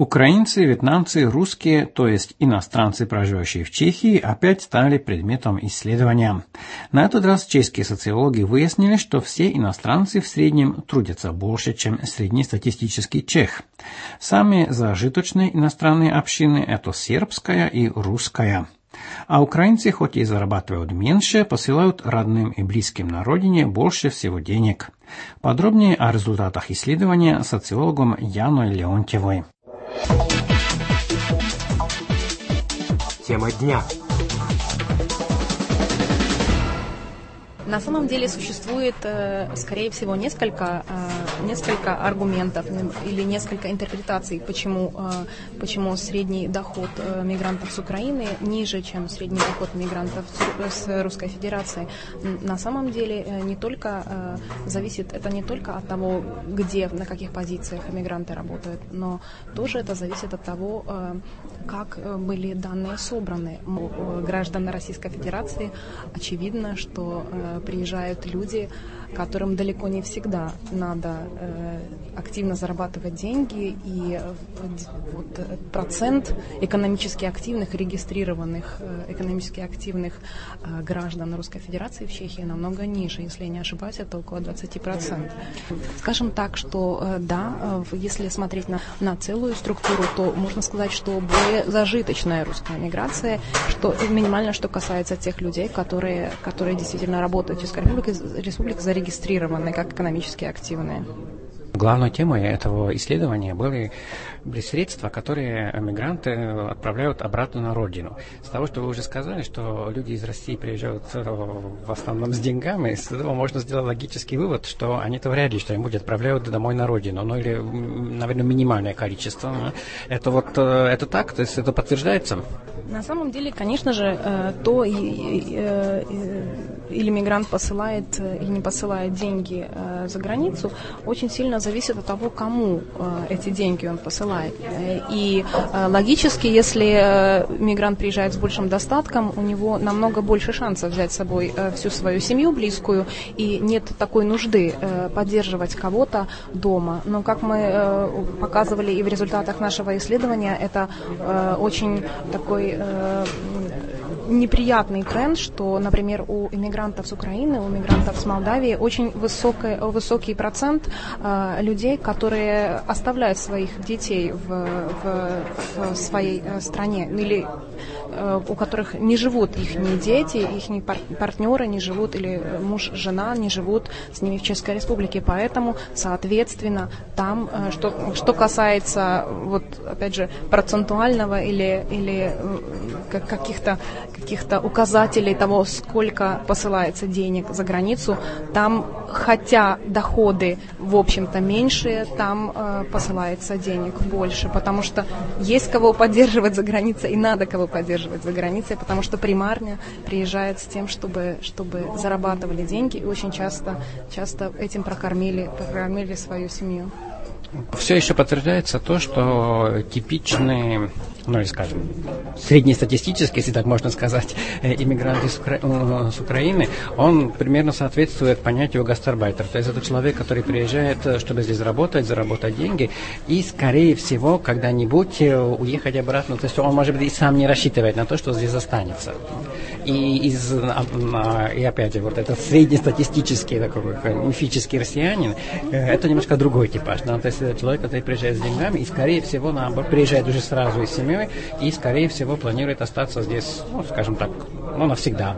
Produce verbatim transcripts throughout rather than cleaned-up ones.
Украинцы, вьетнамцы, русские, то есть иностранцы, проживающие в Чехии, опять стали предметом исследования. На этот раз чешские социологи выяснили, что все иностранцы в среднем трудятся больше, чем среднестатистический чех. Самые зажиточные иностранные общины – это сербская и русская. А украинцы, хоть и зарабатывают меньше, посылают родным и близким на родине больше всего денег. Подробнее о результатах исследования социологом Яной Леонтьевой. Тема дня. На самом деле существует, скорее всего, несколько, несколько аргументов или несколько интерпретаций, почему, почему средний доход мигрантов с Украины ниже, чем средний доход мигрантов с Русской Федерации. На самом деле не только зависит, это не только от того, где, на каких позициях мигранты работают, но тоже это зависит от того, как были данные собраны. У граждан Российской Федерации очевидно, что приезжают люди, которым далеко не всегда надо э, активно зарабатывать деньги, и э, вот, процент экономически активных, регистрированных э, экономически активных э, граждан Русской Федерации в Чехии намного ниже. Если я не ошибаюсь, это около двадцать процентов. Скажем так, что э, да, э, если смотреть на, на целую структуру, то можно сказать, что более зажиточная русская миграция, что минимально, что касается тех людей, которые, которые действительно работают в Чешской Республике, республике зарегистрированы как экономически активные. Главной темой этого исследования были, были средства, которые мигранты отправляют обратно на родину. С того, что вы уже сказали, что люди из России приезжают в основном с деньгами, с этого можно сделать логический вывод, что они-то вряд ли что-нибудь отправляют домой на родину, ну или, наверное, минимальное количество. Это вот это так, то есть это подтверждается? На самом деле, конечно же, то или мигрант посылает или не посылает деньги за границу, очень сильно зависит от того, кому эти деньги он посылает. И логически, если мигрант приезжает с большим достатком, у него намного больше шансов взять с собой всю свою семью близкую, и нет такой нужды поддерживать кого-то дома. Но, как мы показывали и в результатах нашего исследования, это очень такой неприятный тренд, что, например, у иммигрантов с Украины, у иммигрантов с Молдавии очень высокий, высокий процент э, людей, которые оставляют своих детей в, в, в своей э, стране, или э, у которых не живут их ни дети, их ни пар- партнеры не живут, или муж, жена не живут с ними в Чешской Республике. Поэтому, соответственно, там, э, что, что касается, вот, опять же, процентуального или, или э, каких-то каких-то указателей того, сколько посылается денег за границу, там, хотя доходы, в общем-то, меньшие, там э, посылается денег больше, потому что есть кого поддерживать за границей, и надо кого поддерживать за границей, потому что примарно приезжают с тем, чтобы, чтобы зарабатывали деньги, и очень часто, часто этим прокормили, прокормили свою семью. Все еще подтверждается то, что типичные, ну или скажем, среднестатистический, если так можно сказать, иммигрант из Укра... с Украины, он примерно соответствует понятию гастарбайтер. То есть это человек, который приезжает, чтобы здесь работать, заработать деньги, и, скорее всего, когда-нибудь уехать обратно. То есть он, может быть, и сам не рассчитывает на то, что здесь останется. И, из, и опять же, вот этот среднестатистический такой мифический россиянин, это немножко другой типаж. Да? То есть человек, который приезжает с деньгами, и, скорее всего, наоборот, приезжает уже сразу и с семьей, и, скорее всего, планирует остаться здесь, ну, скажем так, ну, навсегда.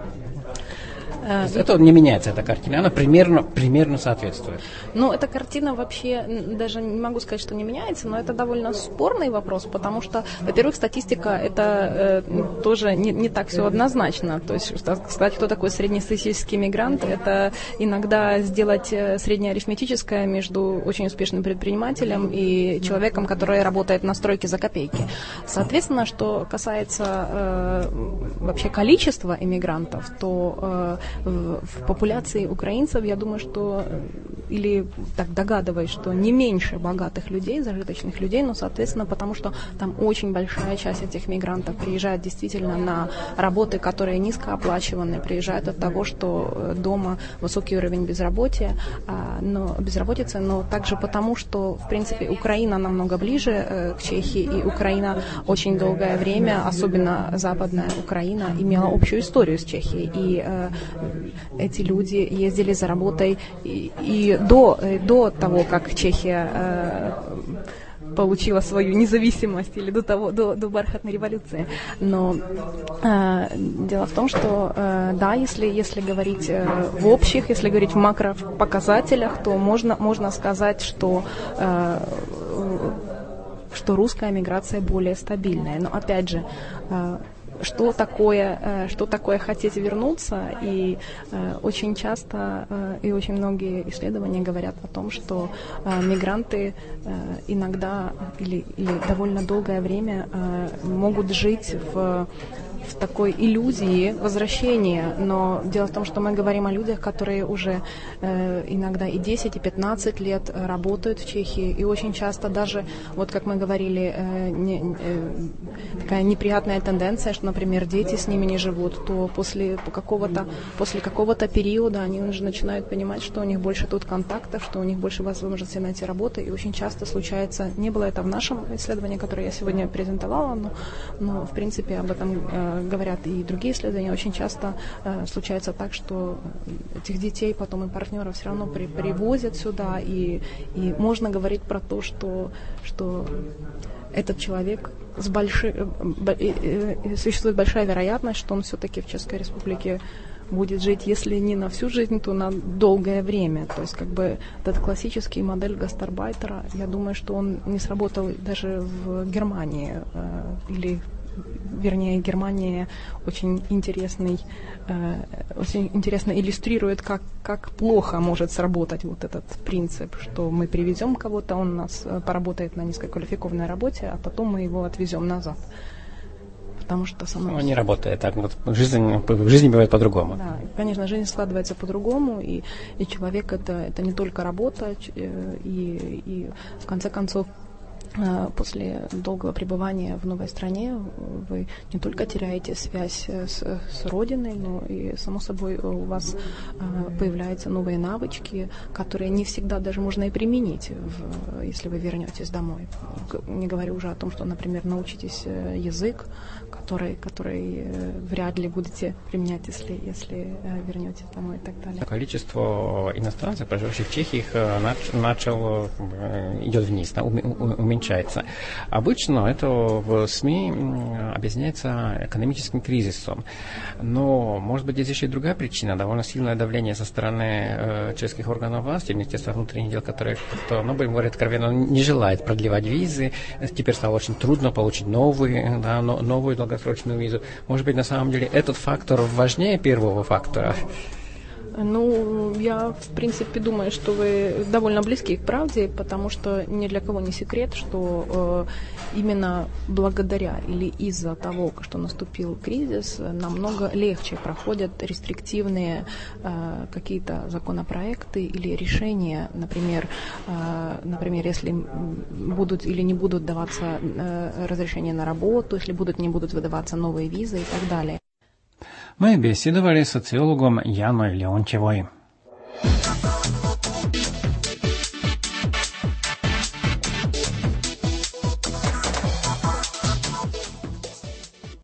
Это не меняется, эта картина, она примерно, примерно соответствует. Ну, эта картина вообще, даже не могу сказать, что не меняется, но это довольно спорный вопрос, потому что, во-первых, статистика, это э, тоже не, не так все однозначно. То есть, сказать, кто такой среднестатистический мигрант, это иногда сделать среднеарифметическое между очень успешным предпринимателем и человеком, который работает на стройке за копейки. Соответственно, что касается э, вообще количества иммигрантов, то э, в, в популяции украинцев, я думаю, что, или так догадываюсь, что не меньше богатых людей, зажиточных людей, но, соответственно, потому что там очень большая часть этих мигрантов приезжает действительно на работы, которые низкооплачиваны, приезжают от того, что дома высокий уровень безработицы, но, безработицы, но также потому, что, в принципе, Украина намного ближе э, к Чехии, и Украина очень долгое время, особенно западная Украина, имела общую историю с Чехией, и э, эти люди ездили за работой и, и до, э, до того, как Чехия э, получила свою независимость, или до того, до, до бархатной революции. Но э, дело в том, что э, да, если, если говорить э, в общих, если говорить в макропоказателях, то можно, можно сказать, что э, что русская миграция более стабильная. Но опять же, э, что такое, что такое хотеть вернуться, и э, очень часто э, и очень многие исследования говорят о том, что э, мигранты э, иногда или, или довольно долгое время э, могут жить в в такой иллюзии возвращения, но дело в том, что мы говорим о людях, которые уже э, иногда и десять, и пятнадцать лет работают в Чехии, и очень часто даже, вот как мы говорили, э, не, э, такая неприятная тенденция, что, например, дети с ними не живут, то после какого-то, после какого-то периода они уже начинают понимать, что у них больше тут контактов, что у них больше возможностей найти работу, и очень часто случается, не было это в нашем исследовании, которое я сегодня презентовала, но, но в принципе об этом э, говорят и другие исследования, очень часто э, случается так, что этих детей потом и партнеров все равно при, привозят сюда, и, и можно говорить про то, что, что этот человек с большой, э, э, существует большая вероятность, что он все-таки в Чешской Республике будет жить, если не на всю жизнь, то на долгое время. То есть как бы этот классический модель гастарбайтера, я думаю, что он не сработал даже в Германии э, или вернее, Германия очень интересный, э, очень интересно иллюстрирует, как, как плохо может сработать вот этот принцип, что мы привезем кого-то, он у нас поработает на низкоквалификованной работе, а потом мы его отвезем назад. Потому что само... Ну, не работает так. Вот жизнь, в жизни бывает по-другому. Да, конечно, жизнь складывается по-другому, и, и человек это, это не только работа, и, и в конце концов, после долгого пребывания в новой стране вы не только теряете связь с, с родиной, но и, само собой, у вас появляются новые навычки, которые не всегда даже можно и применить, в, если вы вернетесь домой. Не говорю уже о том, что, например, научитесь язык, который, который вряд ли будете применять, если, если вернетесь домой и так далее. Количество иностранцев, проживающих в Чехии, начало, идет вниз, уменьшается. Обычно это в СМИ объясняется экономическим кризисом. Но, может быть, здесь еще и другая причина. Довольно сильное давление со стороны э, чешских органов власти, Министерства внутренних дел, которые, кто, ну, будем говорить откровенно, не желает продлевать визы. Теперь стало очень трудно получить новые, да, но, новую долгосрочную визу. Может быть, на самом деле этот фактор важнее первого фактора? Ну, я, в принципе, думаю, что вы довольно близки к правде, потому что ни для кого не секрет, что э, именно благодаря или из-за того, что наступил кризис, намного легче проходят рестриктивные э, какие-то законопроекты или решения, например, э, например, если будут или не будут даваться э, разрешения на работу, если будут, не будут выдаваться новые визы и так далее. Мы беседовали с социологом Яной Леонтьевой.